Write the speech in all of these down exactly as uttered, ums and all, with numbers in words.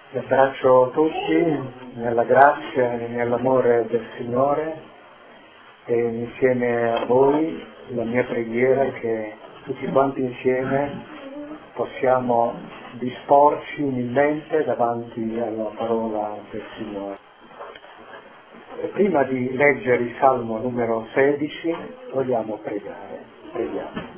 Vi abbraccio tutti nella grazia e nell'amore del Signore e insieme a voi la mia preghiera è che tutti quanti insieme possiamo disporci umilmente davanti alla parola del Signore. E prima di leggere il Salmo numero sedici vogliamo pregare. Preghiamo.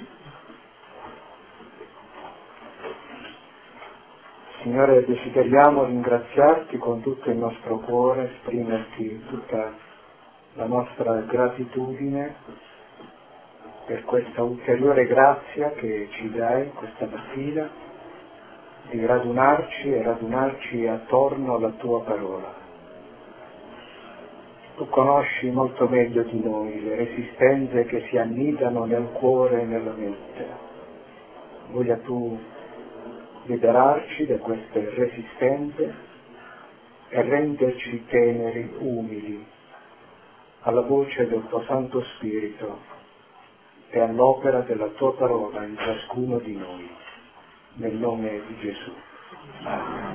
Signore, desideriamo ringraziarti con tutto il nostro cuore, esprimerti tutta la nostra gratitudine per questa ulteriore grazia che ci dai questa mattina di radunarci e radunarci attorno alla tua parola. Tu conosci molto meglio di noi le resistenze che si annidano nel cuore e nella mente. Voglia tu liberarci da queste resistenze e renderci teneri, umili, alla voce del tuo Santo Spirito e all'opera della tua parola in ciascuno di noi, nel nome di Gesù. Amen.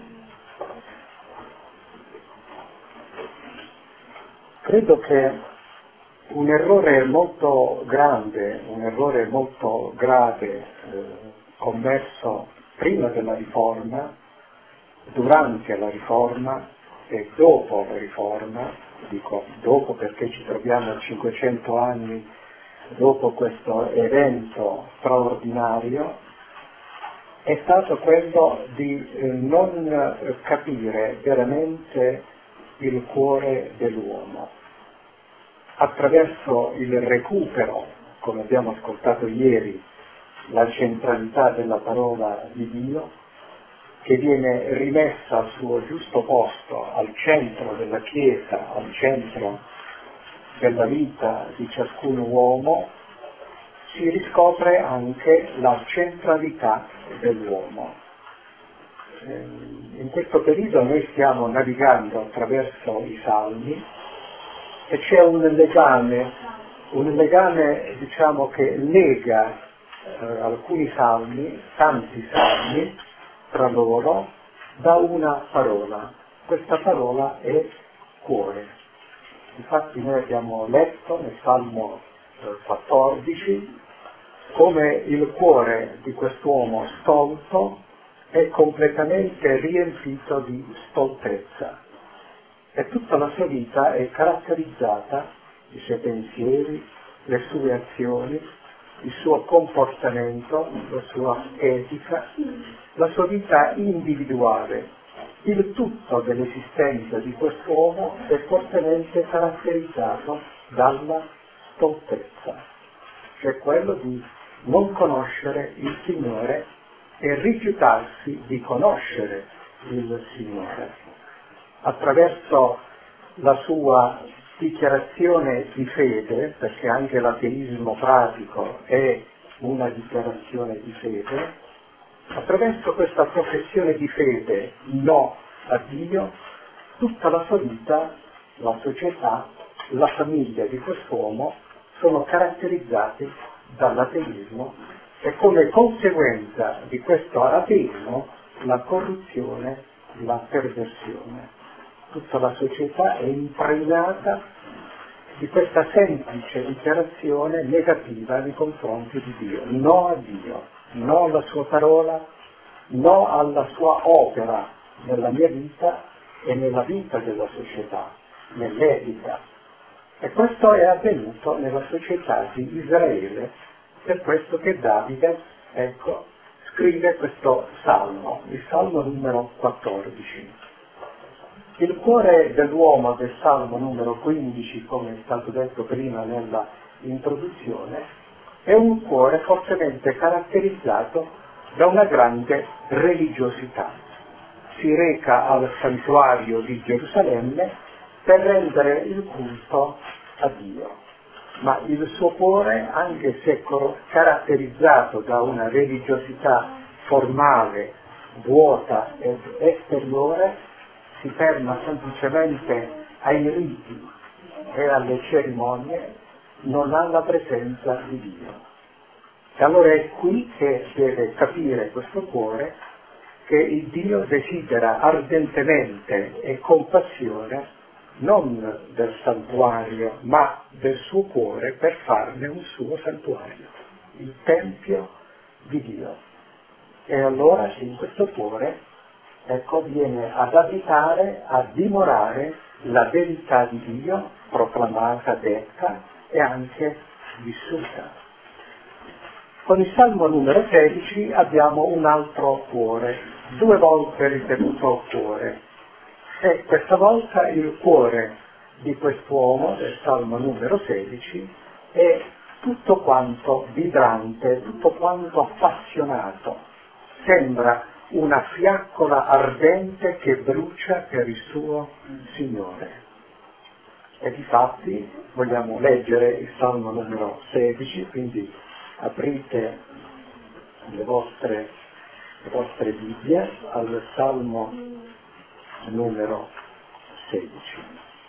Credo che un errore molto grande, un errore molto grave eh, commesso prima della Riforma, durante la Riforma e dopo la Riforma, dico dopo perché ci troviamo a cinquecento anni dopo questo evento straordinario, è stato quello di eh, non capire veramente il cuore dell'uomo. Attraverso il recupero, come abbiamo ascoltato ieri, la centralità della parola di Dio, che viene rimessa al suo giusto posto, al centro della Chiesa, al centro della vita di ciascun uomo, si riscopre anche la centralità dell'uomo. In questo periodo noi stiamo navigando attraverso i Salmi e c'è un legame, un legame diciamo che lega eh, alcuni salmi, tanti salmi, tra loro da una parola. Questa parola è cuore. Infatti noi abbiamo letto nel Salmo quattordici come il cuore di quest'uomo stolto è completamente riempito di stoltezza e tutta la sua vita è caratterizzata, i suoi pensieri, le sue azioni, il suo comportamento, la sua etica, la sua vita individuale. Il tutto dell'esistenza di quest'uomo è fortemente caratterizzato dalla stoltezza, cioè quello di non conoscere il Signore e rifiutarsi di conoscere il Signore. Attraverso la sua dichiarazione di fede, perché anche l'ateismo pratico è una dichiarazione di fede, attraverso questa professione di fede no a Dio, tutta la sua vita, la società, la famiglia di quest'uomo sono caratterizzati dall'ateismo e come conseguenza di questo ateismo la corruzione, la perversione. Tutta la società è impregnata di questa semplice dichiarazione negativa nei confronti di Dio. No a Dio, no alla sua parola, no alla sua opera nella mia vita e nella vita della società, nell'etica. E questo è avvenuto nella società di Israele, per questo che Davide, ecco, scrive questo salmo, il salmo numero quattordici. Il cuore dell'uomo del Salmo numero quindici, come è stato detto prima nella introduzione, è un cuore fortemente caratterizzato da una grande religiosità. Si reca al santuario di Gerusalemme per rendere il culto a Dio, ma il suo cuore, anche se caratterizzato da una religiosità formale, vuota ed esteriore, si ferma semplicemente ai riti e alle cerimonie, non ha la presenza di Dio. E allora è qui che deve capire questo cuore che il Dio desidera ardentemente e con passione non del santuario, ma del suo cuore per farne un suo santuario, il Tempio di Dio. E allora in questo cuore, ecco, viene ad abitare, a dimorare la verità di Dio, proclamata, detta e anche vissuta. Con il Salmo numero sedici abbiamo un altro cuore, due volte ripetuto cuore. E questa volta il cuore di quest'uomo, del Salmo numero sedici, è tutto quanto vibrante, tutto quanto appassionato. Sembra una fiaccola ardente che brucia per il suo Signore. E difatti vogliamo leggere il Salmo numero sedici, quindi aprite le vostre, le vostre Bibbie al Salmo numero sedici.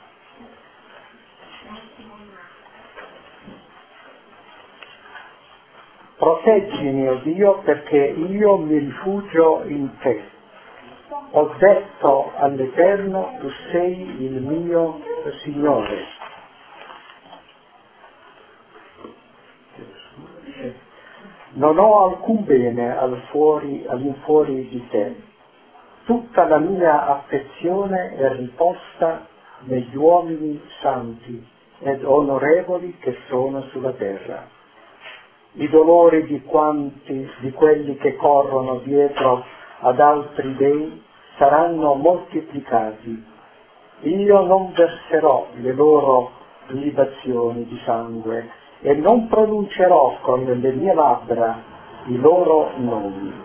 Proteggimi, o Dio, perché io mi rifugio in te. Ho detto all'Eterno, tu sei il mio Signore. Non ho alcun bene al fuori, all'infuori di te. Tutta la mia affezione è riposta negli uomini santi ed onorevoli che sono sulla terra. I dolori di quanti, di quelli che corrono dietro ad altri dei, saranno moltiplicati. Io non verserò le loro libazioni di sangue e non pronuncerò con le mie labbra i loro nomi.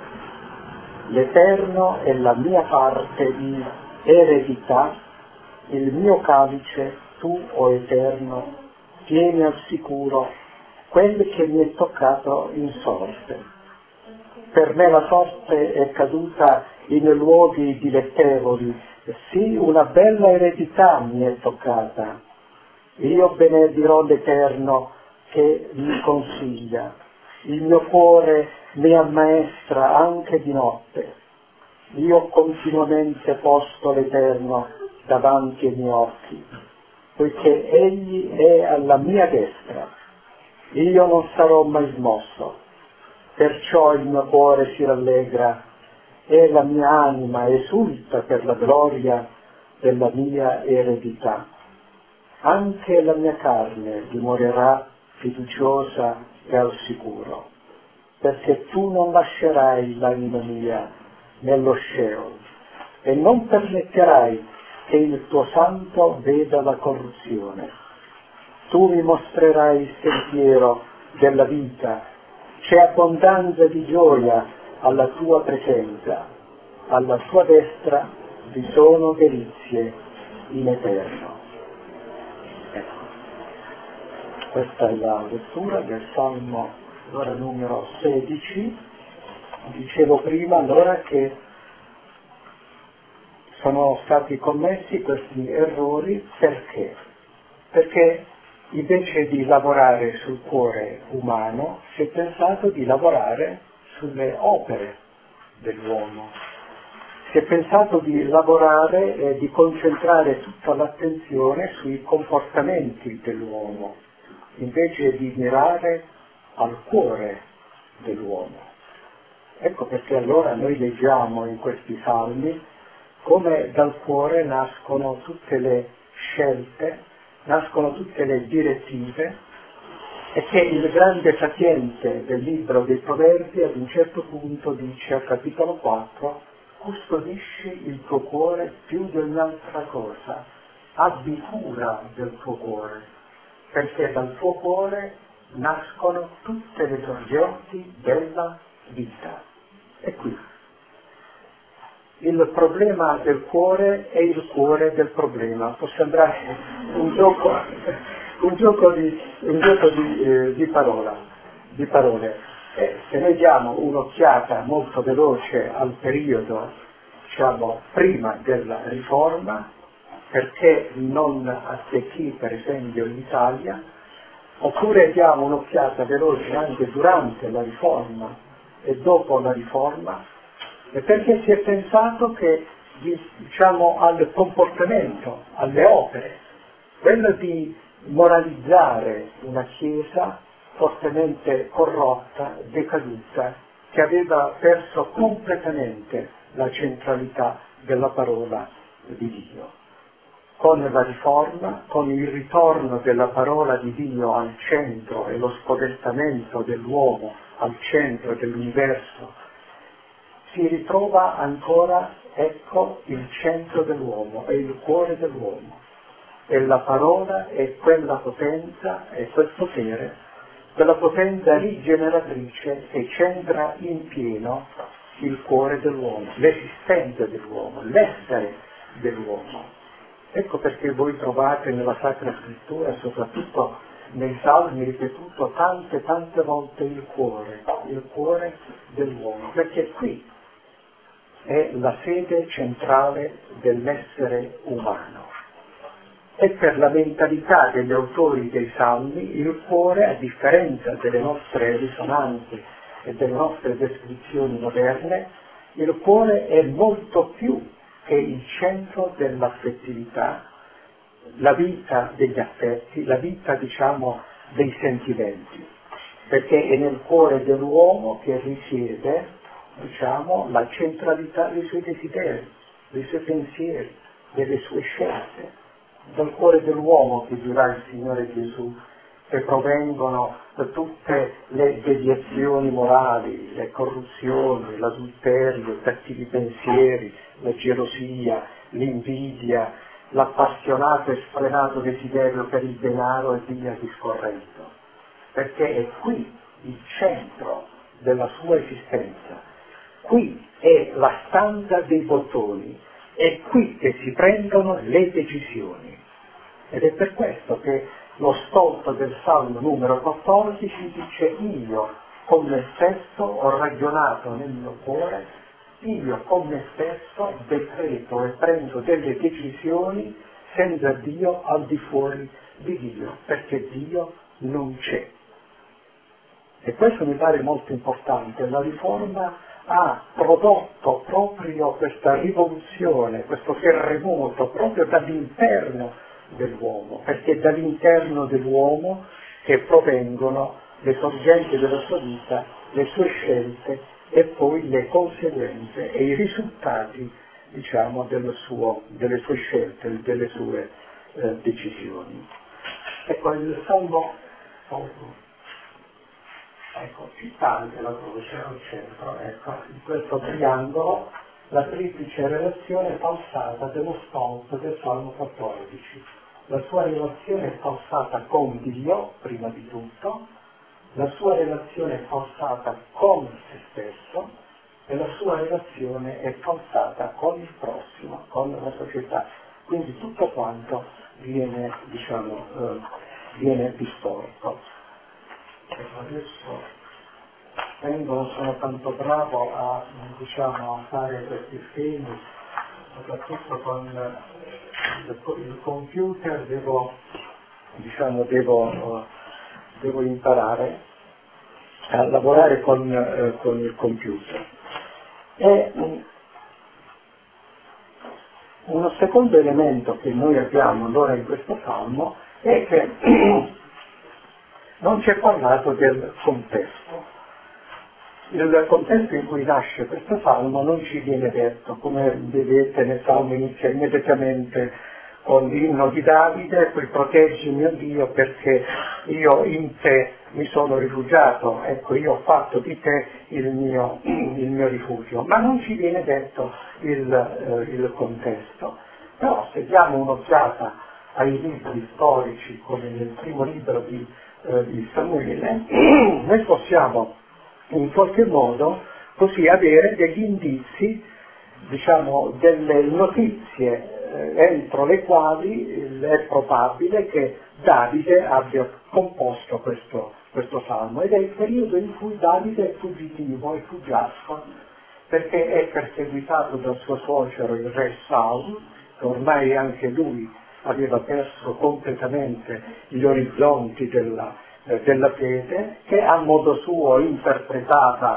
L'Eterno è la mia parte di eredità, il mio calice, tu, o Eterno, tieni al sicuro quel che mi è toccato in sorte. Per me la sorte è caduta in luoghi dilettevoli, sì, una bella eredità mi è toccata. Io benedirò l'Eterno che mi consiglia. Il mio cuore mi ammaestra anche di notte. Io ho continuamente posto l'Eterno davanti ai miei occhi, poiché Egli è alla mia destra. Io non sarò mai smosso, perciò il mio cuore si rallegra e la mia anima esulta per la gloria della mia eredità. Anche la mia carne dimorerà fiduciosa e al sicuro, perché tu non lascerai l'anima mia nello Sheol e non permetterai che il tuo santo veda la corruzione. Tu mi mostrerai il sentiero della vita, c'è abbondanza di gioia alla tua presenza, alla tua destra vi sono delizie in eterno. Ecco. Questa è la lettura del Salmo allora, numero sedici. Dicevo prima allora che sono stati commessi questi errori perché? Perché invece di lavorare sul cuore umano si è pensato di lavorare sulle opere dell'uomo. Si è pensato di lavorare e di concentrare tutta l'attenzione sui comportamenti dell'uomo, invece di mirare al cuore dell'uomo. Ecco perché allora noi leggiamo in questi salmi come dal cuore nascono tutte le scelte, nascono tutte le direttive, e che il grande sapiente del libro dei Proverbi ad un certo punto dice al capitolo quattro: custodisci il tuo cuore più di ogni altra cosa, abbi cura del tuo cuore, perché dal tuo cuore nascono tutte le sorgenti della vita. E qui il problema del cuore è il cuore del problema. Può sembrare un gioco, un gioco di, un gioco di, eh, di, parola, di parole. Eh, se noi diamo un'occhiata molto veloce al periodo, diciamo, prima della riforma, perché non attecchì per esempio l'Italia, oppure diamo un'occhiata veloce anche durante la riforma e dopo la riforma, E perché si è pensato che, diciamo, al comportamento, alle opere, quello di moralizzare una Chiesa fortemente corrotta, decaduta, che aveva perso completamente la centralità della parola di Dio. Con la riforma, con il ritorno della parola di Dio al centro e lo spodestamento dell'uomo al centro dell'universo, si ritrova ancora, ecco, il centro dell'uomo, è il cuore dell'uomo. E la parola è quella potenza, è quel potere, quella potenza rigeneratrice che centra in pieno il cuore dell'uomo, l'esistenza dell'uomo, l'essere dell'uomo. Ecco perché voi trovate nella Sacra Scrittura, soprattutto nei Salmi, ripetuto tante tante volte il cuore, il cuore dell'uomo, perché qui è la sede centrale dell'essere umano. E per la mentalità degli autori dei Salmi, il cuore, a differenza delle nostre risonanze e delle nostre descrizioni moderne, il cuore è molto più che il centro dell'affettività, la vita degli affetti, la vita, diciamo, dei sentimenti, perché è nel cuore dell'uomo che risiede, diciamo, la centralità dei suoi desideri, dei suoi pensieri, delle sue scelte. Dal cuore dell'uomo che dirà il Signore Gesù, che provengono da tutte le deviazioni morali, le corruzioni, l'adulterio, i cattivi pensieri, la gelosia, l'invidia, l'appassionato e sfrenato desiderio per il denaro e via discorrendo. Perché è qui il centro della sua esistenza. Qui è la stanza dei bottoni, è qui che si prendono le decisioni. Ed è per questo che lo stolto del Salmo numero quattordici dice: io con me stesso ho ragionato nel mio cuore, io con me stesso decreto e prendo delle decisioni senza Dio al di fuori di Dio, perché Dio non c'è. E questo mi pare molto importante. La riforma ha prodotto proprio questa rivoluzione, questo terremoto proprio dall'interno dell'uomo, perché è dall'interno dell'uomo che provengono le sorgenti della sua vita, le sue scelte e poi le conseguenze e i risultati, diciamo, del suo, delle sue scelte, delle sue eh, decisioni. Ecco, il Salmo, ecco, ci sta anche la croce al centro, ecco, in questo triangolo, la triplice relazione falsata dello stolto del Salmo quattordici. La sua relazione è falsata con Dio, prima di tutto, la sua relazione è falsata con se stesso e la sua relazione è falsata con il prossimo, con la società. Quindi tutto quanto viene, diciamo, eh, viene distorto. Ecco, adesso vengo, non sono tanto bravo a, diciamo, a fare questi schemi, soprattutto con il, il computer devo, diciamo, devo, devo imparare a lavorare con, eh, con il computer. E um, uno secondo elemento che noi abbiamo allora in questo salmo è che non ci è parlato del contesto. Il contesto in cui nasce questo salmo non ci viene detto, come vedete nel salmo inizia immediatamente con l'inno di Davide, poi proteggi mio Dio perché io in te mi sono rifugiato, ecco io ho fatto di te il mio, il mio rifugio, ma non ci viene detto il, eh, il contesto. Però se diamo un'occhiata ai libri storici, come nel primo libro di, eh, di Samuele, noi possiamo in qualche modo così avere degli indizi, diciamo delle notizie eh, entro le quali è probabile che Davide abbia composto questo, questo salmo, ed è il periodo in cui Davide è fuggitivo, è fuggiasco, perché è perseguitato dal suo suocero il re Saul, che ormai anche lui aveva perso completamente gli orizzonti della della fede, che a modo suo interpretata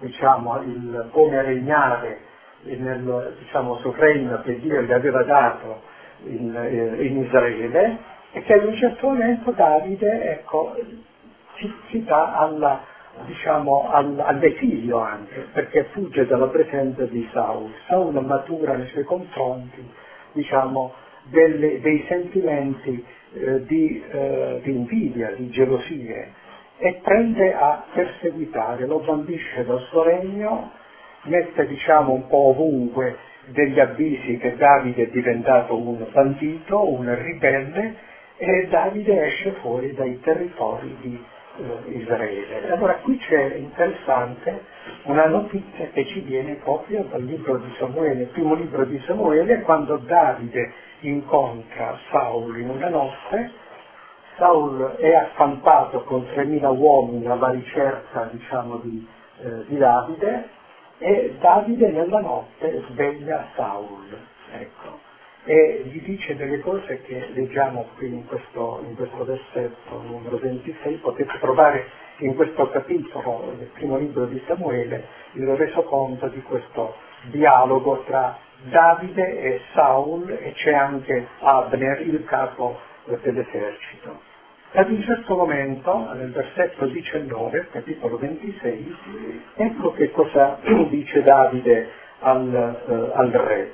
diciamo, il come regnare nel, diciamo, sul regno che Dio gli aveva dato in, eh, in Israele, e che ad un certo momento Davide, ecco, si, si dà alla, diciamo, al, all'esilio anche, perché fugge dalla presenza di Saul. Saul matura nei suoi confronti, diciamo, delle, dei sentimenti eh, di, eh, di invidia, di gelosie, e prende a perseguitare, lo bandisce dal suo regno, mette, diciamo, un po' ovunque degli avvisi che Davide è diventato un bandito, un ribelle, e Davide esce fuori dai territori di eh, Israele. Allora qui c'è interessante una notizia che ci viene proprio dal libro di Samuele, il primo libro di Samuele, quando Davide incontra Saul in una notte. Saul è accampato con tremila uomini alla ricerca, diciamo, di, eh, di Davide, e Davide nella notte sveglia Saul, ecco, e gli dice delle cose che leggiamo qui in questo, in questo versetto numero ventisei. Potete trovare in questo capitolo del primo libro di Samuele il resoconto di questo dialogo tra Davide e Saul, e c'è anche Abner, il capo dell'esercito. Ad un certo momento, nel versetto diciannove, capitolo ventisei, ecco che cosa dice Davide al, eh, al re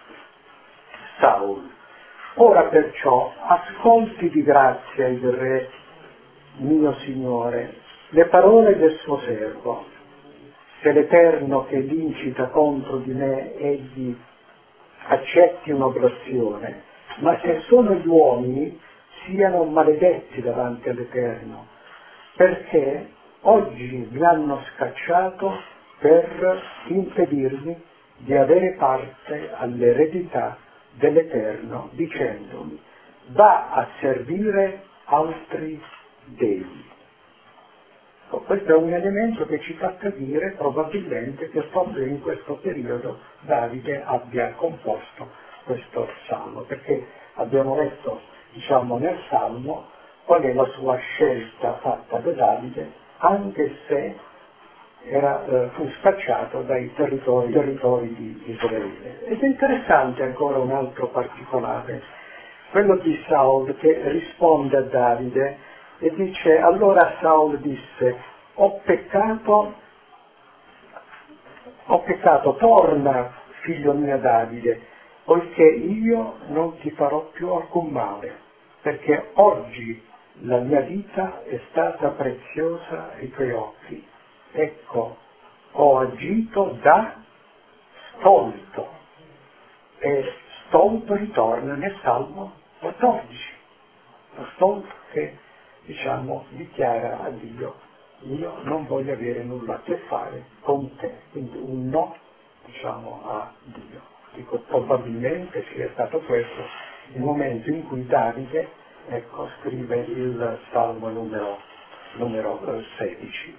Saul. Ora perciò ascolti di grazia il re, mio signore, le parole del suo servo. Se l'Eterno che l'incita contro di me egli accetti un'oblazione, ma se sono gli uomini, siano maledetti davanti all'Eterno, perché oggi mi hanno scacciato per impedirmi di avere parte all'eredità dell'Eterno, dicendomi: va a servire altri dei. Questo è un elemento che ci fa capire probabilmente che proprio in questo periodo Davide abbia composto questo salmo, perché abbiamo letto, diciamo, nel salmo qual è la sua scelta fatta da Davide, anche se era, eh, fu scacciato dai territori, territori di Israele. Ed è interessante ancora un altro particolare, quello di Saul, che risponde a Davide e dice: allora Saul disse: ho peccato, ho peccato, torna, figlio mio Davide, poiché io non ti farò più alcun male, perché oggi la mia vita è stata preziosa ai tuoi occhi. Ecco, ho agito da stolto, e stolto ritorna nel Salmo quattordici, lo stolto che, diciamo, dichiara a Dio: io non voglio avere nulla a che fare con te, quindi un no, diciamo, a Dio. Dico, probabilmente sia stato questo il momento in cui Davide, ecco, scrive il Salmo numero, numero eh, sedici.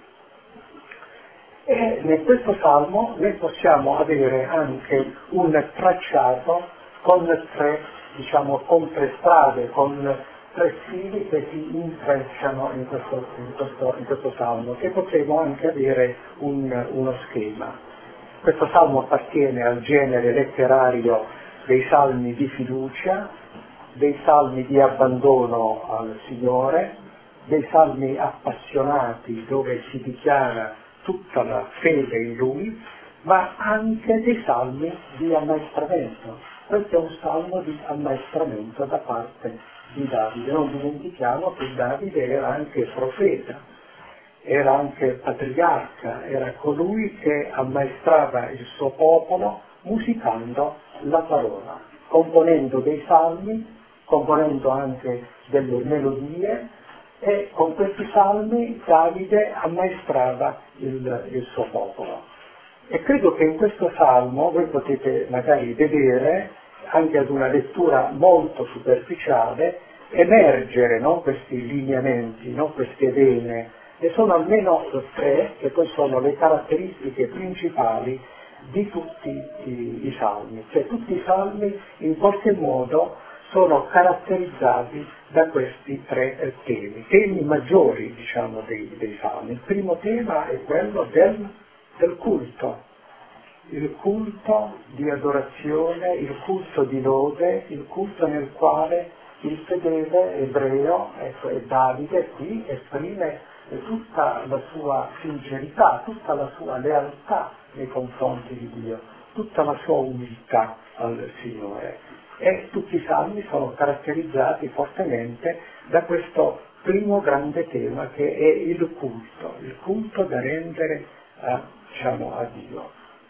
E in questo Salmo noi possiamo avere anche un tracciato con tre, diciamo, con tre strade, con tre fili che si intrecciano in questo, in questo, in questo Salmo, che potremo anche avere un, uno schema. Questo Salmo appartiene al genere letterario dei salmi di fiducia, dei salmi di abbandono al Signore, dei salmi appassionati dove si dichiara tutta la fede in Lui, ma anche dei salmi di ammaestramento. Questo è un salmo di ammaestramento da parte di Davide. Non dimentichiamo che Davide era anche profeta, era anche patriarca, era colui che ammaestrava il suo popolo musicando la parola, componendo dei salmi, componendo anche delle melodie, e con questi salmi Davide ammaestrava il, il suo popolo. E credo che in questo salmo voi potete magari vedere, anche ad una lettura molto superficiale, emergere, no, questi lineamenti, no, queste vene, e sono almeno tre che poi sono le caratteristiche principali di tutti i, i salmi. Cioè tutti i salmi in qualche modo sono caratterizzati da questi tre eh, temi, temi maggiori, diciamo, dei, dei salmi. Il primo tema è quello del del culto, il culto di adorazione, il culto di lode, il culto nel quale il fedele ebreo, ecco, e Davide qui esprime tutta la sua sincerità, tutta la sua lealtà nei confronti di Dio, tutta la sua umiltà al Signore. E tutti i salmi sono caratterizzati fortemente da questo primo grande tema che è il culto, il culto da rendere a, diciamo, a Dio.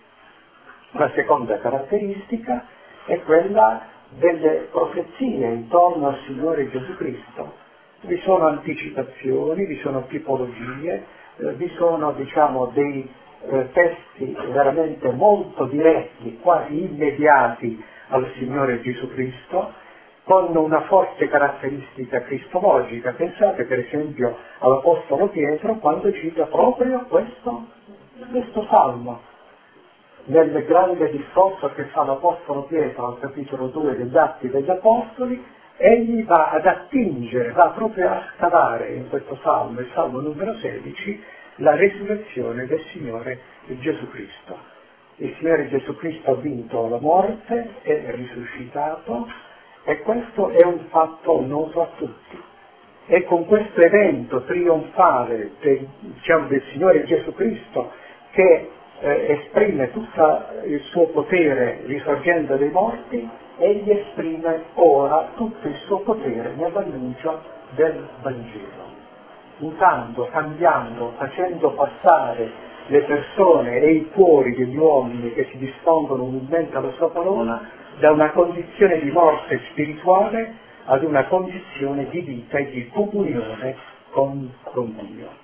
La seconda caratteristica è quella delle profezie intorno al Signore Gesù Cristo. Vi sono anticipazioni, vi sono tipologie, eh, vi sono, diciamo, dei eh, testi veramente molto diretti, quasi immediati al Signore Gesù Cristo, con una forte caratteristica cristologica. Pensate per esempio all'Apostolo Pietro quando cita proprio questo, questo salmo. Nel grande discorso che fa l'Apostolo Pietro al capitolo due degli Atti degli Apostoli, egli va ad attingere, va proprio a scavare in questo salmo, il salmo numero sedici, la resurrezione del Signore Gesù Cristo. Il Signore Gesù Cristo ha vinto la morte, è risuscitato, e questo è un fatto noto a tutti. E con questo evento trionfale del, diciamo, del Signore Gesù Cristo, che eh, esprime tutto il suo potere risorgendo dai morti, egli esprime ora tutto il suo potere nell'annuncio del Vangelo. Mutando, cambiando, facendo passare le persone e i cuori degli uomini che si dispongono umilmente alla sua parola da una condizione di morte spirituale ad una condizione di vita e di comunione con, con Dio.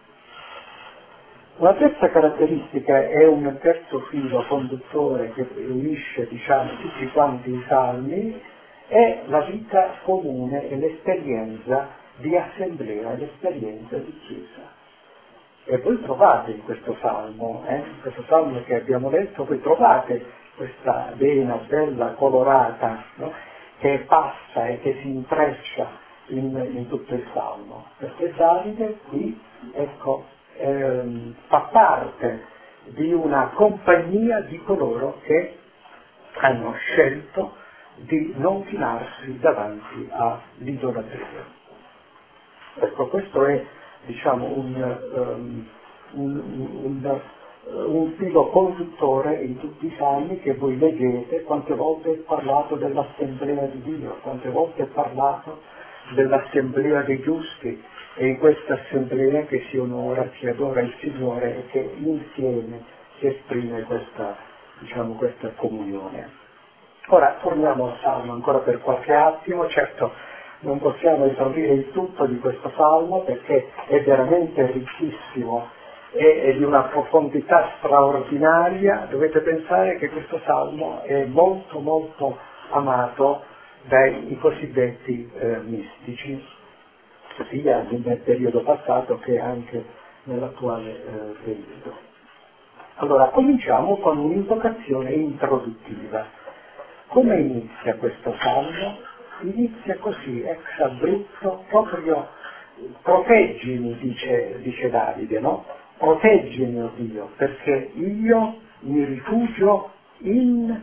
Una terza caratteristica è un terzo filo conduttore che unisce, diciamo, tutti quanti i salmi, è la vita comune e l'esperienza di assemblea, l'esperienza di chiesa. E voi trovate in questo salmo, eh, in questo salmo che abbiamo letto, voi trovate questa vena bella colorata, no? Che passa e che si intreccia in, in tutto il salmo. Perché Davide qui, ecco, ehm, fa parte di una compagnia di coloro che hanno scelto di non chinarsi davanti all'idolatria. Ecco, questo è, diciamo, un, um, un, un, un filo conduttore in tutti i salmi che voi leggete. Quante volte è parlato dell'assemblea di Dio, quante volte è parlato dell'assemblea dei giusti, e in questa assemblea che si onora, si adora il Signore e che insieme si esprime questa, diciamo, questa comunione. Ora torniamo al salmo ancora per qualche attimo. Certo, non possiamo esaurire il tutto di questo salmo perché è veramente ricchissimo e è di una profondità straordinaria. Dovete pensare che questo salmo è molto molto amato dai cosiddetti eh, mistici, sia nel periodo passato che anche nell'attuale eh, periodo. Allora, cominciamo con un'invocazione introduttiva. Come inizia questo salmo? Inizia così, ex abrupto, proprio proteggimi, dice, dice Davide, no? Proteggimi, oh Dio, perché io mi rifugio in,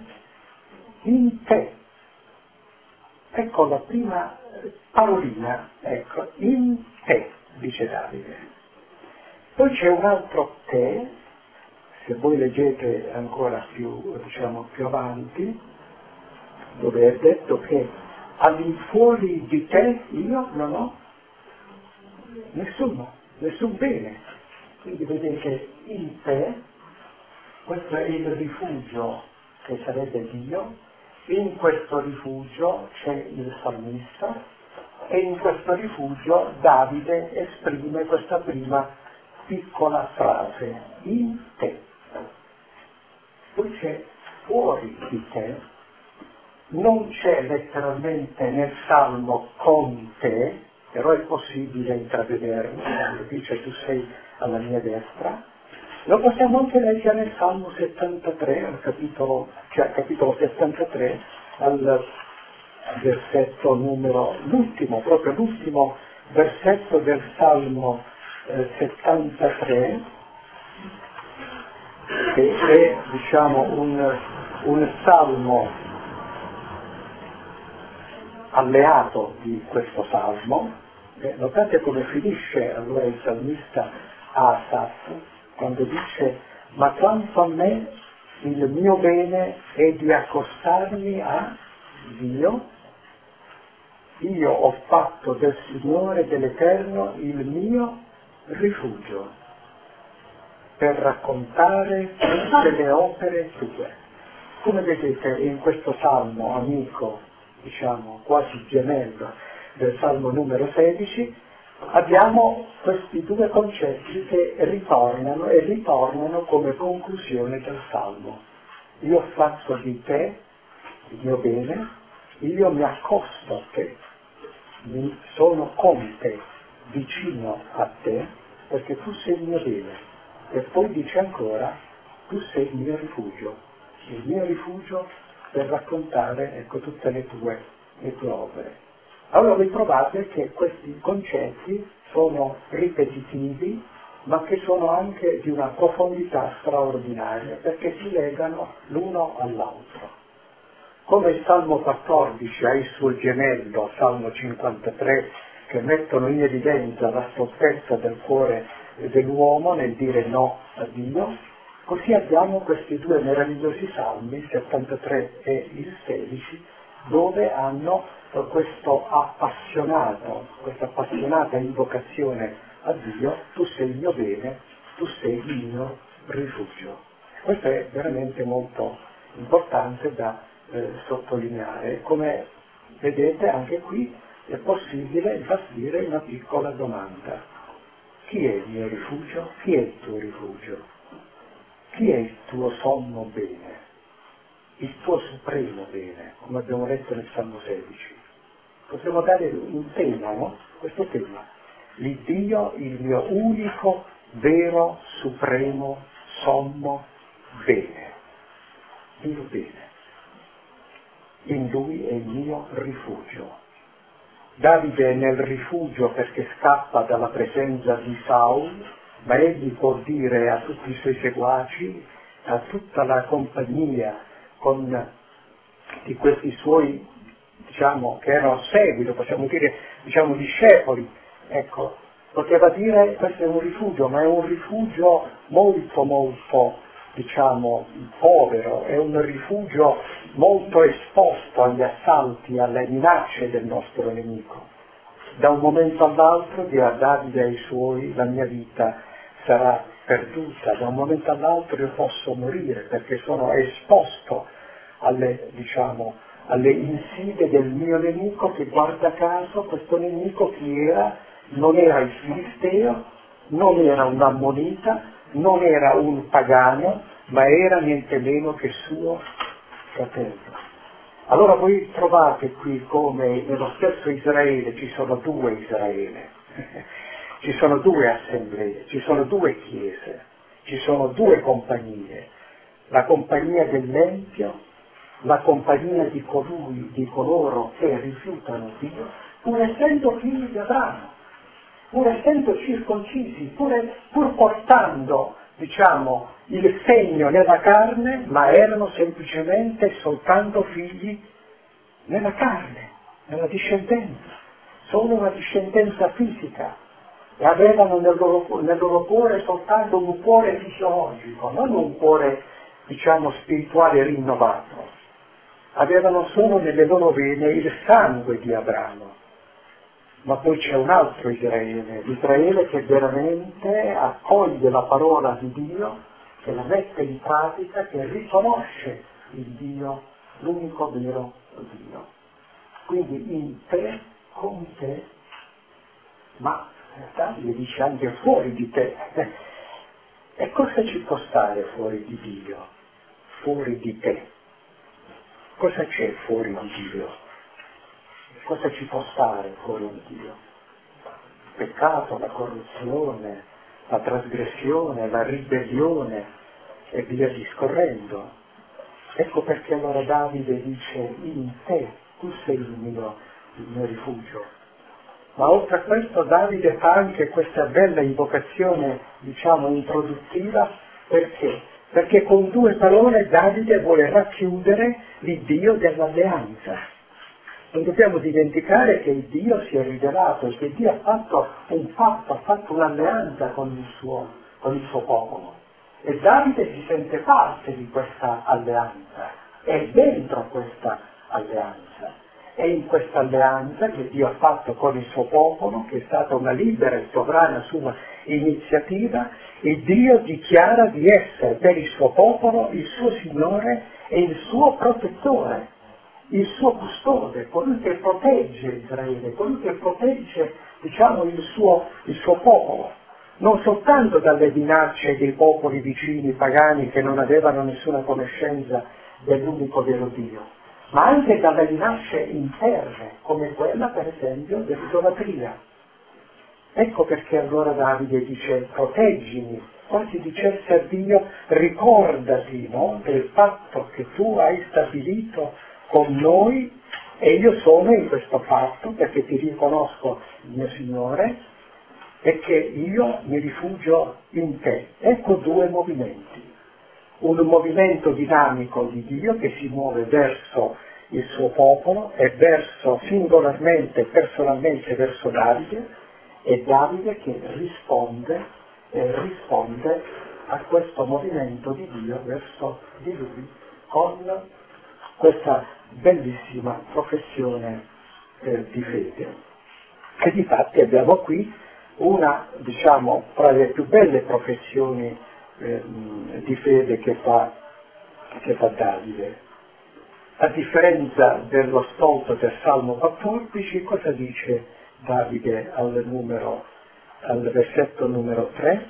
in te. Ecco la prima parolina, ecco, in te, dice Davide. Poi c'è un altro te, se voi leggete ancora più, diciamo, più avanti, dove è detto che all'infuori di te io non ho nessuno, nessun bene. Quindi vedete, in te, questo è il rifugio che sarebbe Dio, in questo rifugio c'è il salmista e in questo rifugio Davide esprime questa prima piccola frase, in te. Poi c'è fuori di te. Non c'è letteralmente nel Salmo con te, però è possibile intravederlo, quando dice tu sei alla mia destra. Lo possiamo anche leggere nel Salmo settantatré, al capitolo, cioè al capitolo settantatré, al versetto numero, l'ultimo, proprio l'ultimo versetto del Salmo eh, settantatré, che è, diciamo, un, un salmo alleato di questo salmo. Eh, notate come finisce allora il salmista Asaf quando dice: ma quanto a me il mio bene è di accostarmi a Dio, io ho fatto del Signore, dell'Eterno, il mio rifugio, per raccontare tutte le opere tue. Come vedete in questo salmo amico, diciamo quasi gemello del salmo numero sedici, abbiamo questi due concetti che ritornano e ritornano come conclusione del salmo. Io ho fatto di te il mio bene, io mi accosto a te, mi sono con te, vicino a te, perché tu sei il mio bene. E poi dice ancora: tu sei il mio rifugio, il mio rifugio per raccontare, ecco, tutte le tue, le tue opere. Allora vi trovate che questi concetti sono ripetitivi, ma che sono anche di una profondità straordinaria, perché si legano l'uno all'altro. Come il Salmo quattordici ha il suo gemello, Salmo cinquantatré, che mettono in evidenza la stoltezza del cuore dell'uomo nel dire no a Dio, così abbiamo questi due meravigliosi salmi, il settantatré e il sedici, dove hanno questo appassionato, questa appassionata invocazione a Dio: tu sei il mio bene, tu sei il mio rifugio. Questo è veramente molto importante da eh, sottolineare. Come vedete anche qui è possibile bastire una piccola domanda: chi è il mio rifugio? Chi è il tuo rifugio? Chi è il tuo sommo bene? Il tuo supremo bene, come abbiamo letto nel Salmo sedici. Possiamo dare un tema, no? Questo tema: l'Iddio, il mio unico, vero, supremo, sommo bene. Il mio bene. In Lui è il mio rifugio. Davide è nel rifugio perché scappa dalla presenza di Saul, ma egli può dire a tutti i suoi seguaci, a tutta la compagnia con di questi suoi, diciamo, che erano a seguito, possiamo dire, diciamo, discepoli, ecco, poteva dire: questo è un rifugio, ma è un rifugio molto molto, diciamo, povero, è un rifugio molto esposto agli assalti, alle minacce del nostro nemico. Da un momento all'altro dirà Davide ai suoi: la mia vita sarà perduta, da un momento all'altro io posso morire perché sono esposto alle, diciamo, alle insidie del mio nemico, che guarda caso questo nemico chi era? Non era il Filisteo, non era un ammonita, non era un pagano, ma era niente meno che suo fratello. Allora voi trovate qui come nello stesso Israele ci sono due Israele, ci sono due assemblee, ci sono due chiese, ci sono due compagnie: la compagnia dell'Empio, la compagnia di colui, di coloro che rifiutano Dio, pur essendo figli di Abramo, pur essendo circoncisi, pur, pur portando, diciamo, il segno nella carne, ma erano semplicemente soltanto figli nella carne, nella discendenza, solo una discendenza fisica, e avevano nel loro, nel loro cuore soltanto un cuore fisiologico, non un cuore, diciamo, spirituale rinnovato. Avevano solo nelle loro vene il sangue di Abramo. Ma poi c'è un altro Israele, Israele che veramente accoglie la parola di Dio, che la mette in pratica, che riconosce il Dio, l'unico vero Dio. Quindi in te, con te, ma in realtà gli dice anche fuori di te. E cosa ci può stare fuori di Dio? Fuori di te? Cosa c'è fuori di Dio? Cosa ci può stare fuori di Dio? Il peccato, la corruzione, la trasgressione, la ribellione e via discorrendo. Ecco perché allora Davide dice: in te, tu sei il mio, il mio rifugio. Ma oltre a questo Davide fa anche questa bella invocazione, diciamo, introduttiva, perché? perché con due parole Davide vuole racchiudere l'Iddio dell'alleanza. Non dobbiamo dimenticare che il Dio si è rivelato e che Dio ha fatto un patto, ha fatto un'alleanza con il suo, con il suo popolo. E Davide si sente parte di questa alleanza, è dentro questa alleanza. È in questa alleanza che Dio ha fatto con il suo popolo, che è stata una libera e sovrana sua iniziativa, e Dio dichiara di essere per il suo popolo il suo Signore e il suo protettore, il suo custode, colui che protegge Israele, colui che protegge, diciamo, il suo, il suo popolo, non soltanto dalle minacce dei popoli vicini pagani che non avevano nessuna conoscenza dell'unico vero Dio, ma anche dalle minacce interne, come quella per esempio dell'idolatria. Ecco perché allora Davide dice proteggimi, quasi dicesse a Dio ricordati, no, del patto che tu hai stabilito con noi e io sono in questo patto perché ti riconosco mio Signore e che io mi rifugio in te. Ecco due movimenti. Un movimento dinamico di Dio che si muove verso il suo popolo e verso singolarmente, personalmente verso Davide, e Davide che risponde, eh, risponde a questo movimento di Dio verso di lui con questa bellissima professione eh, di fede. E difatti abbiamo qui una, diciamo, tra le più belle professioni eh, di fede che fa, che fa Davide. A differenza dello stolto del Salmo quattordici, cosa dice Davide al, numero, al versetto numero tre?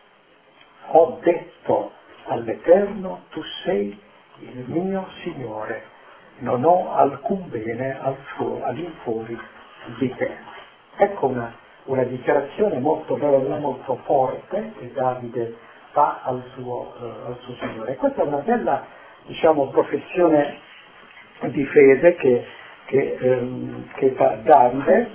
Ho detto all'Eterno, tu sei il mio Signore, non ho alcun bene al fu- all'infuori di te. Ecco una, una dichiarazione molto bella, molto forte che Davide fa al suo, uh, al suo Signore. Questa è una bella, diciamo, professione di fede che, che, ehm, che fa Davide,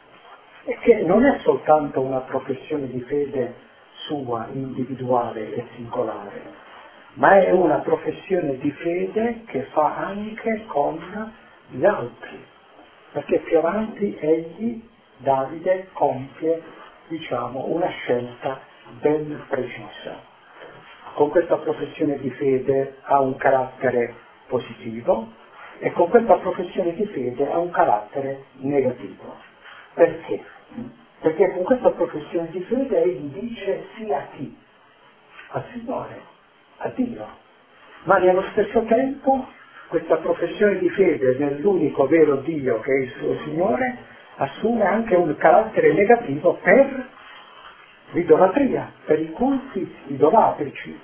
e che non è soltanto una professione di fede sua, individuale e singolare, ma è una professione di fede che fa anche con gli altri, perché più avanti egli, Davide, compie, diciamo, una scelta ben precisa. Con questa professione di fede ha un carattere positivo e con questa professione di fede ha un carattere negativo. Perché? Perché con questa professione di fede egli dice sì a chi? Al Signore, a Dio. Ma nello stesso tempo questa professione di fede nell'unico vero Dio che è il suo Signore assume anche un carattere negativo per l'idolatria, per i culti idolatrici.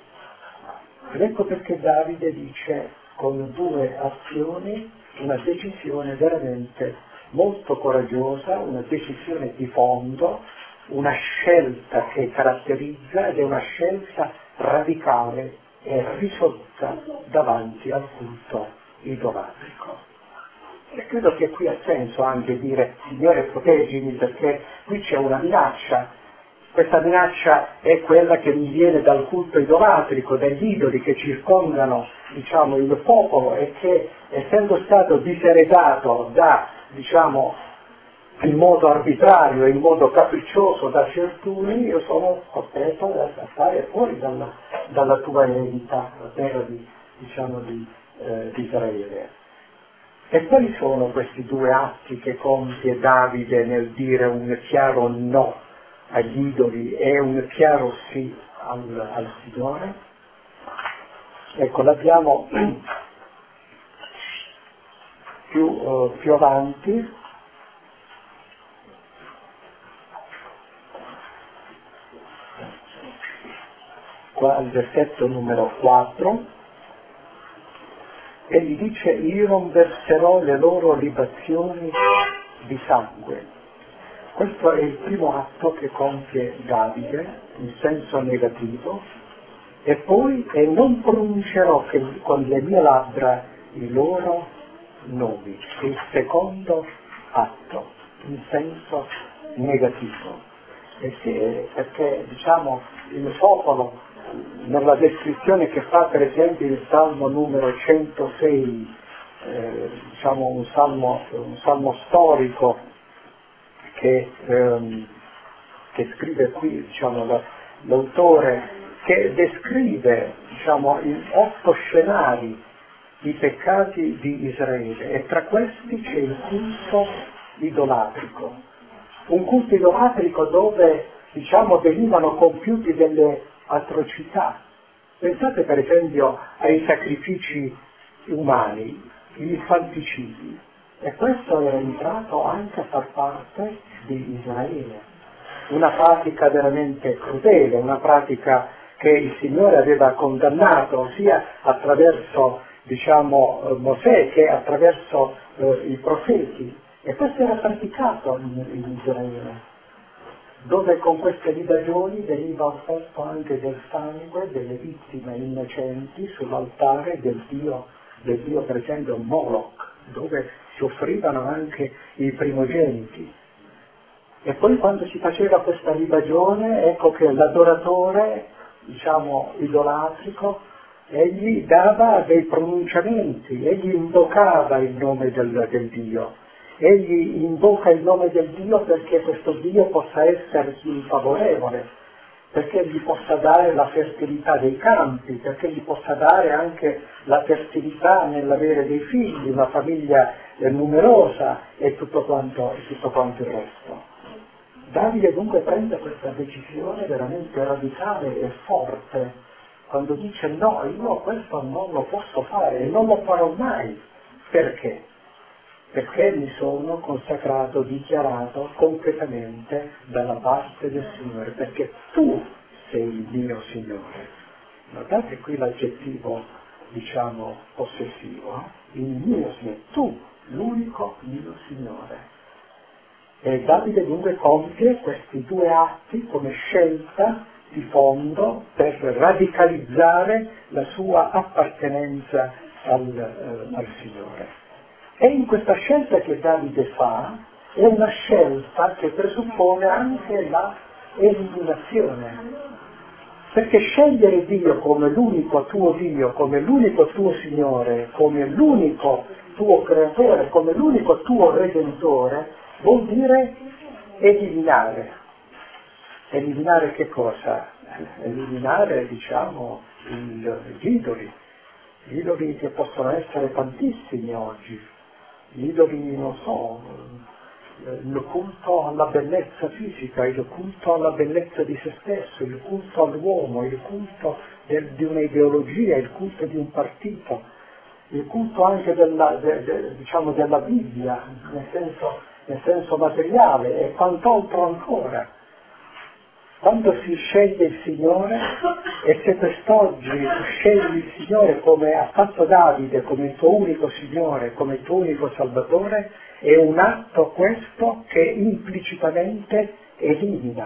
Ed ecco perché Davide dice con due azioni una decisione veramente molto coraggiosa, una decisione di fondo, una scelta che caratterizza ed è una scelta radicale e risoluta davanti al culto idolatrico. E credo che qui ha senso anche dire Signore proteggimi, perché qui c'è una minaccia. Questa minaccia è quella che mi viene dal culto idolatrico, dagli idoli che circondano, diciamo, il popolo e che, essendo stato diseredato da, diciamo, in modo arbitrario, in modo capriccioso da certuni, io sono costretto a stare fuori dalla, dalla tua eredità, la terra di, diciamo, di, eh, di Israele. E quali sono questi due atti che compie Davide nel dire un chiaro no agli idoli e un chiaro sì al, al Signore? Ecco, l'abbiamo più, uh, più avanti, qua al versetto numero quattro, e gli dice io non verserò le loro libazioni di sangue. Questo è il primo atto che compie Davide in senso negativo, e poi e non pronuncerò che, con le mie labbra i loro nomi. Il secondo atto in senso negativo. E sì, perché diciamo il popolo nella descrizione che fa per esempio il Salmo numero centosei, eh, diciamo un salmo, un salmo storico che, ehm, che scrive qui, diciamo, la, l'autore, che descrive, diciamo, in otto scenari i peccati di Israele, e tra questi c'è il culto idolatrico. Un culto idolatrico dove, diciamo, venivano compiuti delle atrocità. Pensate per esempio ai sacrifici umani, gli infanticidi, e questo era entrato anche a far parte di Israele. Una pratica veramente crudele, una pratica che il Signore aveva condannato sia attraverso, diciamo, Mosè che attraverso eh, i profeti, e questo era praticato in, in Israele, dove con queste libagioni veniva offerto anche del sangue delle vittime innocenti sull'altare del Dio, del Dio per esempio Moloch, dove si offrivano anche i primogeniti. E poi quando si faceva questa libagione, ecco che l'adoratore, diciamo, idolatrico, egli dava dei pronunciamenti, egli invocava il nome del, del Dio, egli invoca il nome del Dio perché questo Dio possa essergli favorevole, perché gli possa dare la fertilità dei campi, perché gli possa dare anche la fertilità nell'avere dei figli, una famiglia eh, numerosa e tutto quanto, e tutto quanto il resto. Davide dunque prende questa decisione veramente radicale e forte, quando dice no, io questo non lo posso fare e non lo farò mai. Perché? Perché mi sono consacrato, dichiarato completamente dalla parte del Signore, perché tu sei il mio Signore. Notate qui l'aggettivo, diciamo, possessivo, eh? Il mio Signore, tu, l'unico mio Signore. E Davide dunque compie questi due atti come scelta di fondo per radicalizzare la sua appartenenza al, eh, al Signore. E in questa scelta che Davide fa è una scelta che presuppone anche la eliminazione, perché scegliere Dio come l'unico tuo Dio, come l'unico tuo Signore, come l'unico tuo Creatore, come l'unico tuo Redentore, vuol dire eliminare. Eliminare che cosa? Eliminare, diciamo, il, gli idoli. Gli idoli che possono essere tantissimi oggi. Gli idoli, non so, il culto alla bellezza fisica, il culto alla bellezza di se stesso, il culto all'uomo, il culto del, di un'ideologia, il culto di un partito, il culto anche della, de, de, diciamo, della Bibbia, nel senso, nel senso materiale e quant'altro ancora. Quando si sceglie il Signore, e se quest'oggi scegli il Signore come ha fatto Davide, come il tuo unico Signore, come il tuo unico Salvatore, è un atto questo che implicitamente elimina.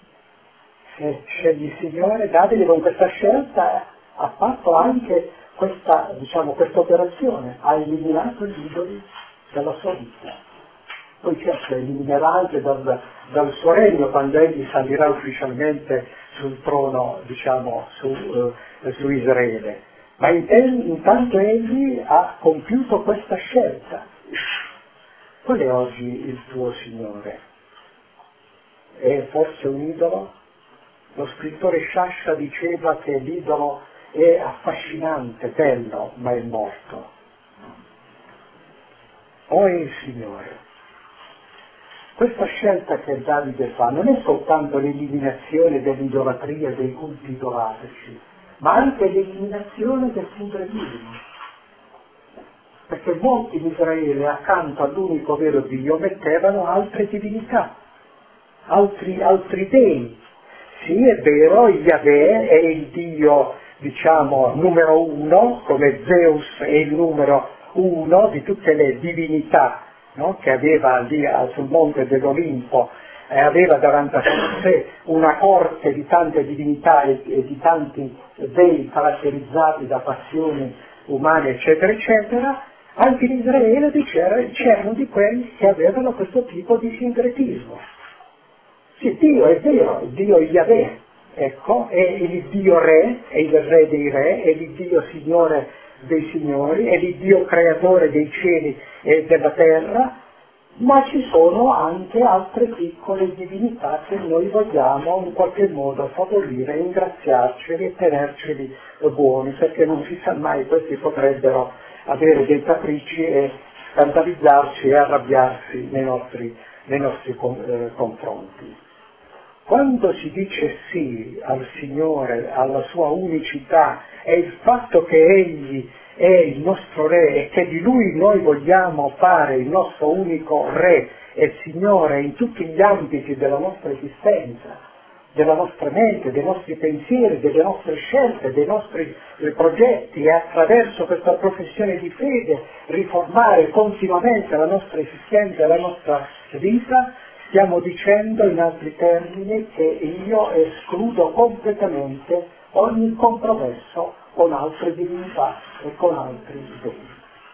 Se scegli il Signore, Davide con questa scelta ha fatto anche questa, diciamo, questa operazione, ha eliminato gli idoli dalla sua vita. Poi certo eliminerà anche dal, dal suo regno quando egli salirà ufficialmente sul trono, diciamo, su, eh, su Israele. Ma in, intanto egli ha compiuto questa scelta. Qual è oggi il tuo Signore? È forse un idolo? Lo scrittore Sciascia diceva che l'idolo è affascinante, bello, ma è morto. O è il Signore? Questa scelta che Davide fa non è soltanto l'eliminazione dell'idolatria, dei culti idolatrici, ma anche l'eliminazione del sincretismo. Perché molti in Israele, accanto all'unico vero Dio, mettevano altre divinità, altri, altri dei. Sì, è vero, Yahweh è il Dio, diciamo, numero uno, come Zeus è il numero uno di tutte le divinità, no? Che aveva lì sul monte dell'Olimpo, e aveva davanti a sé una corte di tante divinità e, e di tanti dei caratterizzati da passioni umane, eccetera, eccetera. Anche in Israele c'erano di quelli che avevano questo tipo di sincretismo. Sì, Dio è vero, Dio è Yahweh, ecco, è il Dio Re, è il Re dei Re, è il Dio Signore dei Signori, è il Dio Creatore dei cieli e della terra, ma ci sono anche altre piccole divinità che noi vogliamo in qualche modo favorire, ingraziarceli e tenerceli buoni, perché non si sa mai, questi potrebbero avere dei capricci e scandalizzarci e arrabbiarsi nei nostri, nei nostri eh, confronti. Quando si dice sì al Signore, alla sua unicità, e il fatto che Egli è il nostro Re e che di Lui noi vogliamo fare il nostro unico Re e Signore in tutti gli ambiti della nostra esistenza, della nostra mente, dei nostri pensieri, delle nostre scelte, dei nostri eh, progetti, e attraverso questa professione di fede riformare continuamente la nostra esistenza e la nostra vita, stiamo dicendo in altri termini che io escludo completamente ogni compromesso con altre divinità e con altri doni.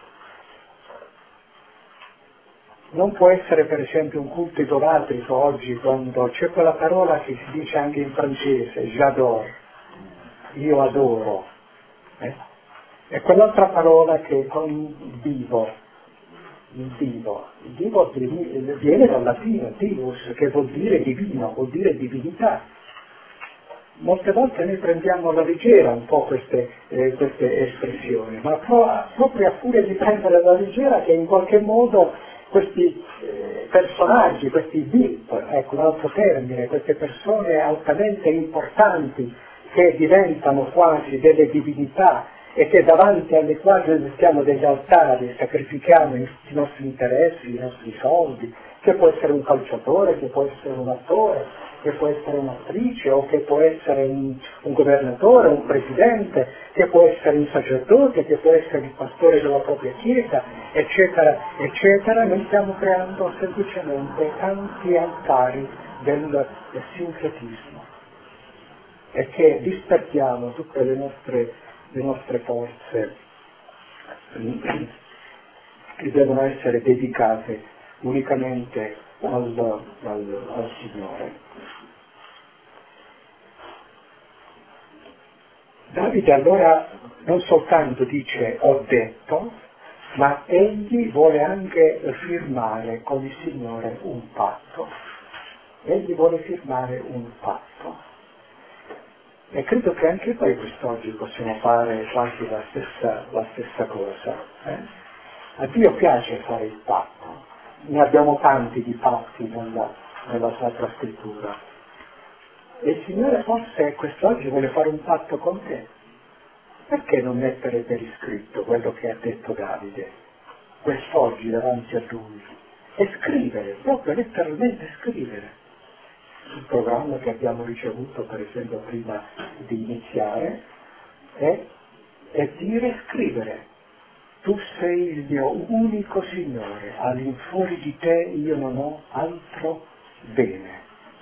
Non può essere per esempio un culto idolatrico oggi, quando c'è quella parola che si dice anche in francese, j'adore, io adoro, eh? E quell'altra parola che con vivo, il divo, il divo viene dal latino, divus, che vuol dire divino, vuol dire divinità. Molte volte noi prendiamo alla leggera un po' queste, eh, queste espressioni, ma pro, proprio a furia di prendere alla leggera che in qualche modo questi eh, personaggi, questi V I P, ecco un altro termine, queste persone altamente importanti che diventano quasi delle divinità e che davanti alle quali noi mettiamo degli altari, sacrifichiamo i nostri interessi, i nostri soldi, che può essere un calciatore, che può essere un attore, che può essere un'attrice, o che può essere un, un governatore, un presidente, che può essere un sacerdote, che può essere il pastore della propria chiesa, eccetera, eccetera. Noi stiamo creando semplicemente tanti altari del, del sincretismo e che disperdiamo tutte le nostre, le nostre forze che devono essere dedicate unicamente al, al, al Signore. Davide allora non soltanto dice ho detto, ma egli vuole anche firmare con il Signore un patto. Egli vuole firmare un patto. E credo che anche noi quest'oggi possiamo fare quasi la stessa, la stessa cosa. Eh? A Dio piace fare il patto. Ne abbiamo tanti di patti nella, nella Sacra Scrittura. E il Signore forse quest'oggi vuole fare un patto con te. Perché non mettere per iscritto quello che ha detto Davide quest'oggi davanti a Lui? E scrivere, proprio letteralmente scrivere. Sul programma che abbiamo ricevuto, per esempio, prima di iniziare, è, è dire scrivere. Tu sei il mio unico Signore, all'infuori di te io non ho altro bene.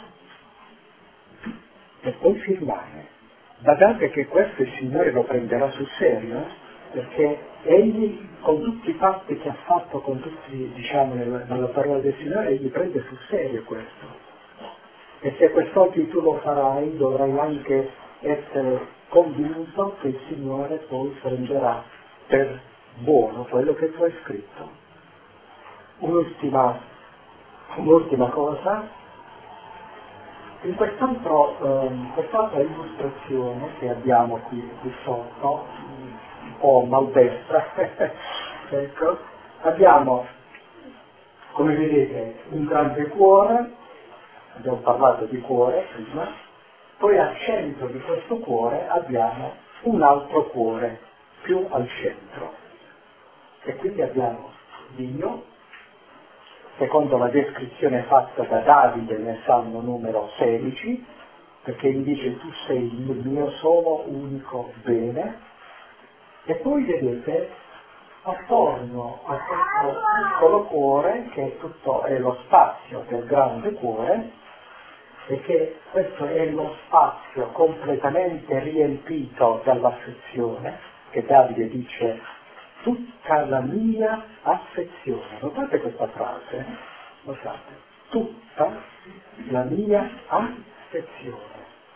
E poi firmare. Badate che questo il Signore lo prenderà sul serio, perché Egli, con tutti i fatti che ha fatto, con tutti, diciamo, nella, nella parola del Signore, Egli prende sul serio questo. E se quest'oggi tu lo farai, dovrai anche essere convinto che il Signore poi prenderà per buono quello che tu hai scritto. Un'ultima, un'ultima cosa. In quest'altro, ehm, quest'altra illustrazione che abbiamo qui, qui sotto, un po' maldestra, ecco, abbiamo, come vedete, un grande cuore, abbiamo parlato di cuore prima, poi al centro di questo cuore abbiamo un altro cuore più al centro. E quindi abbiamo Dio, secondo la descrizione fatta da Davide nel Salmo numero sedici, perché gli dice tu sei il mio solo unico bene, e poi vedete attorno a questo piccolo cuore, che è tutto è lo spazio del grande cuore, e che questo è lo spazio completamente riempito dall'affezione, che Davide dice tutta la mia affezione. Notate questa frase? Notate, tutta la mia affezione.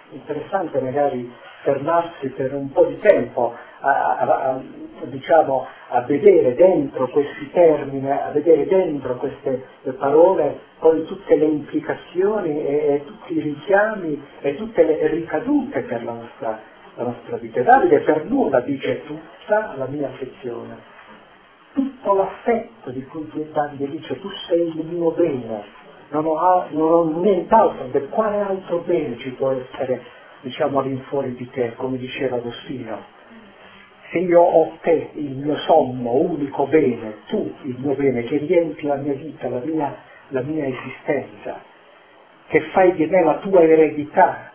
interessante magari fermarsi per un po' di tempo a, a, a, diciamo, a vedere dentro questi termini, a vedere dentro queste parole poi tutte le implicazioni e, e tutti i richiami e tutte le ricadute per la nostra, la nostra vita. Davide per nulla dice tutta la mia affezione, tutto l'affetto di cui Davide dice tu sei il mio bene, non ho, non ho nient'altro, del quale altro bene ci può essere, diciamo, all'infuori di te, come diceva Agostino. Se io ho te, il mio sommo, unico bene, tu il mio bene, che riempi la mia vita, la mia, la mia esistenza, che fai di me la tua eredità,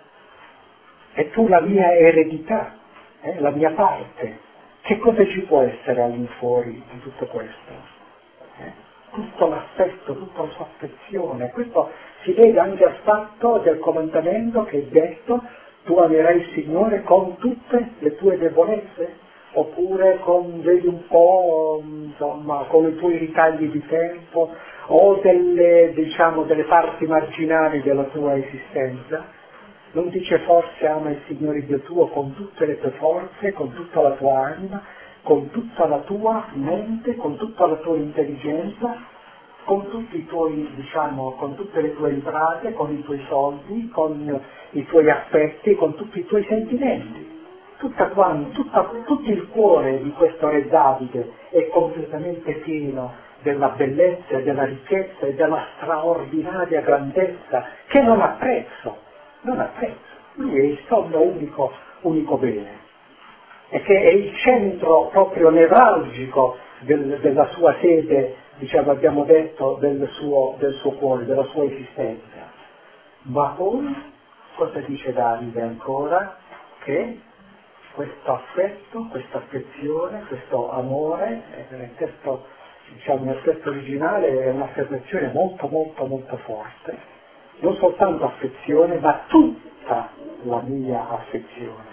e tu la mia eredità, eh, la mia parte, che cosa ci può essere all'infuori di tutto questo? Eh? Tutto l'affetto, tutta la sua affezione, questo si vede anche al fatto del comandamento che è detto: tu amerai il Signore con tutte le tue debolezze, oppure con, vedi un po', insomma, con i tuoi ritagli di tempo, o delle, diciamo, delle parti marginali della tua esistenza. Non dice forse ama il Signore Dio tuo con tutte le tue forze, con tutta la tua anima, con tutta la tua mente, con tutta la tua intelligenza, con tutti i tuoi, diciamo, con tutte le tue entrate, con i tuoi soldi, con i tuoi affetti, con tutti i tuoi sentimenti. Tutta quanta, tutta, tutto il cuore di questo re Davide è completamente pieno della bellezza e della ricchezza e della straordinaria grandezza che non ha prezzo, non ha prezzo. Lui è il sommo unico, unico bene, e che è il centro proprio nevralgico del, della sua sede, diciamo, abbiamo detto, del suo, del suo cuore, della sua esistenza. Ma poi cosa dice Davide ancora? Che questo affetto, questa affezione, questo amore, nel testo, diciamo, nel testo originale è un'affermazione molto molto molto forte, non soltanto affezione, ma tutta la mia affezione,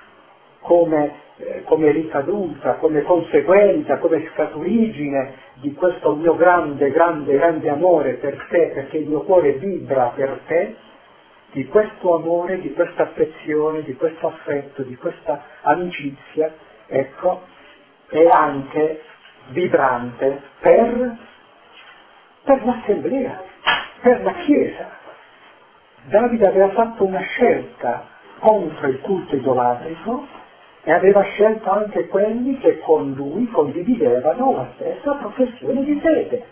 come, eh, come ricaduta, come conseguenza, come scaturigine di questo mio grande, grande, grande amore per te, perché il mio cuore vibra per te, di questo amore, di questa affezione, di questo affetto, di questa amicizia, ecco, è anche vibrante per, per l'assemblea, per la Chiesa. Davide aveva fatto una scelta contro il culto idolatrico e aveva scelto anche quelli che con lui condividevano la stessa professione di fede.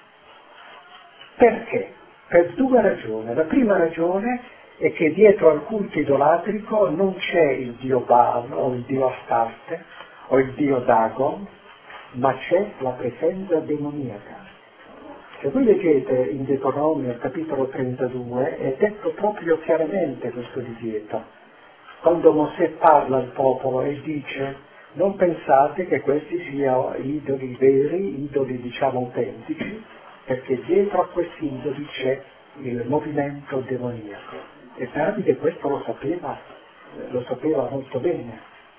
Perché? Per due ragioni. La prima ragione è che dietro al culto idolatrico non c'è il dio Baal o il dio Astarte o il dio Dagon, ma c'è la presenza demoniaca. Se voi leggete in Deuteronomio capitolo trentadue è detto proprio chiaramente questo divieto. Quando Mosè parla al popolo e dice: non pensate che questi siano idoli veri, idoli diciamo autentici, perché dietro a questi idoli c'è il movimento demoniaco. E Davide questo lo sapeva, lo sapeva molto bene.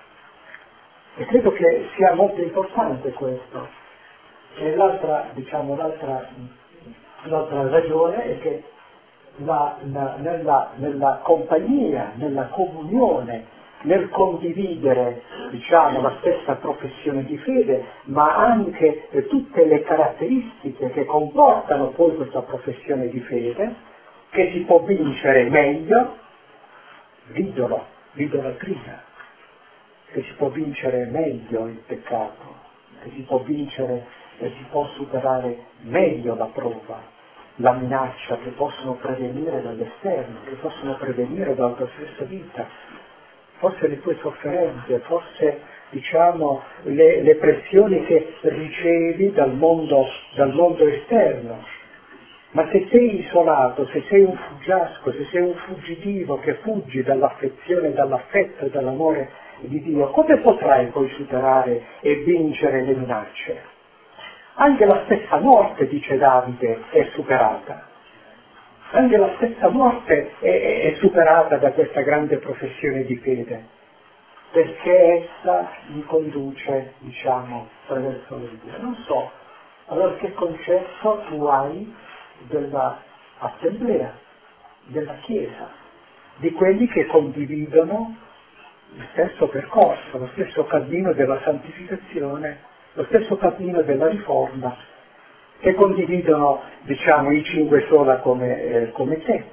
E credo che sia molto importante questo. E l'altra, diciamo, l'altra, l'altra ragione è che la, la, nella, nella compagnia, nella comunione, nel condividere, diciamo, la stessa professione di fede, ma anche eh, tutte le caratteristiche che comportano poi questa professione di fede, che si può vincere meglio l'idolo, l'idolatria, che si può vincere meglio il peccato, che si può vincere e si può superare meglio la prova, la minaccia, che possono prevenire dall'esterno, che possono prevenire dalla tua stessa vita, forse le tue sofferenze, forse diciamo le, le pressioni che ricevi dal mondo, dal mondo esterno. Ma se sei isolato, se sei un fuggiasco, se sei un fuggitivo che fuggi dall'affezione, dall'affetto e dall'amore di Dio, come potrai poi superare e vincere le minacce? Anche la stessa morte, dice Davide, è superata. Anche la stessa morte è, è, è superata da questa grande professione di fede, perché essa mi conduce, diciamo, attraverso le vie. Non so, allora che concetto tu hai della assemblea, della Chiesa, di quelli che condividono lo stesso percorso, lo stesso cammino della santificazione, lo stesso cammino della riforma, che condividono, diciamo, i cinque sola come, eh, come te.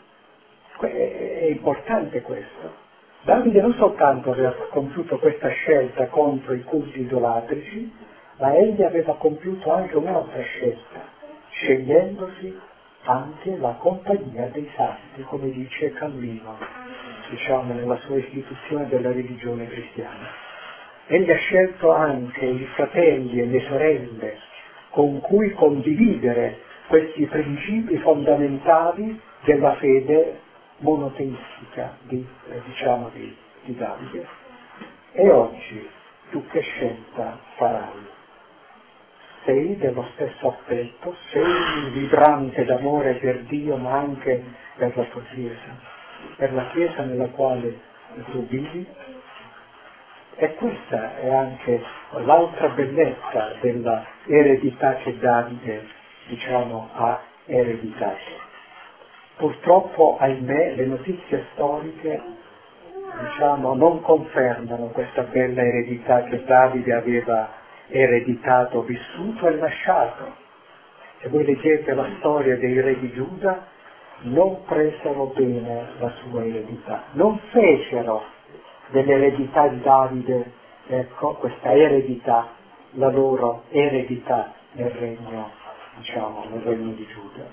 È importante questo. Davide non soltanto aveva compiuto questa scelta contro i culti idolatrici, ma egli aveva compiuto anche un'altra scelta, scegliendosi anche la compagnia dei santi, come dice Calvino, diciamo, nella sua istituzione della religione cristiana. Egli ha scelto anche i fratelli e le sorelle con cui condividere questi principi fondamentali della fede monoteistica di, eh, diciamo di, di Davide. E oggi tu che scelta farai? Sei dello stesso affetto, sei vibrante d'amore per Dio ma anche per la tua Chiesa, per la Chiesa nella quale tu vivi? E questa è anche l'altra bellezza della eredità che Davide, diciamo, ha ereditato. Purtroppo, ahimè, le notizie storiche, diciamo, non confermano questa bella eredità che Davide aveva ereditato, vissuto e lasciato. Se voi leggete la storia dei re di Giuda, non presero bene la sua eredità, non fecero dell'eredità di Davide, ecco, questa eredità, la loro eredità nel regno, diciamo, nel regno di Giuda.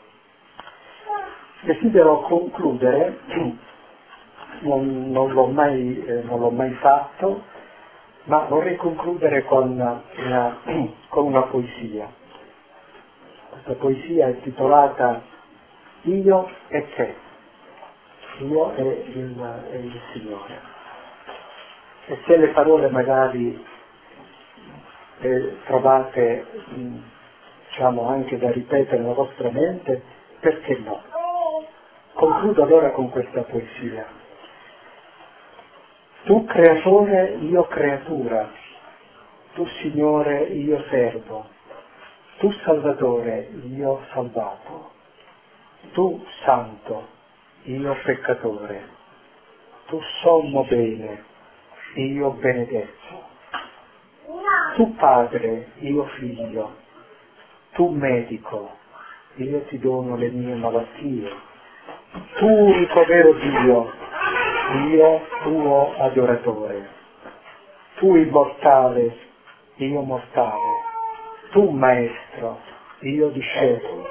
Desidero concludere, non, non, l'ho mai, eh, non l'ho mai fatto, ma vorrei concludere con una, con una poesia. Questa poesia è titolata Io e te, io e il, e il Signore. E se le parole magari eh, trovate, mh, diciamo, anche da ripetere nella vostra mente, perché no? Concludo allora con questa poesia. Tu creatore, io creatura, tu Signore, io servo, tu Salvatore, io salvato, tu Santo, io peccatore, tu sommo bene, io benedetto, tu Padre, io Figlio, tu Medico, io ti dono le mie malattie, tu unico vero Dio, io tuo adoratore, tu immortale, io mortale, tu maestro, io discepolo,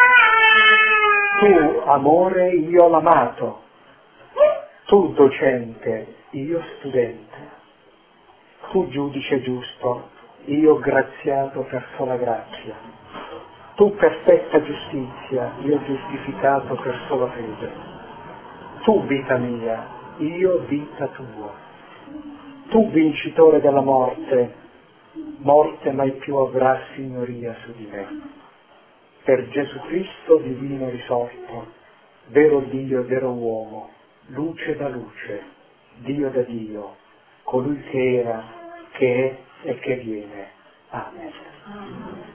tu amore, io l'amato, tu docente, io studente, tu giudice giusto, io graziato per sola grazia, tu perfetta giustizia, io giustificato per sola fede, tu vita mia, io vita tua, tu vincitore della morte, morte mai più avrà signoria su di me, per Gesù Cristo divino risorto, vero Dio e vero uomo, luce da luce, Dio da Dio, colui che era, che è e che viene. Amen.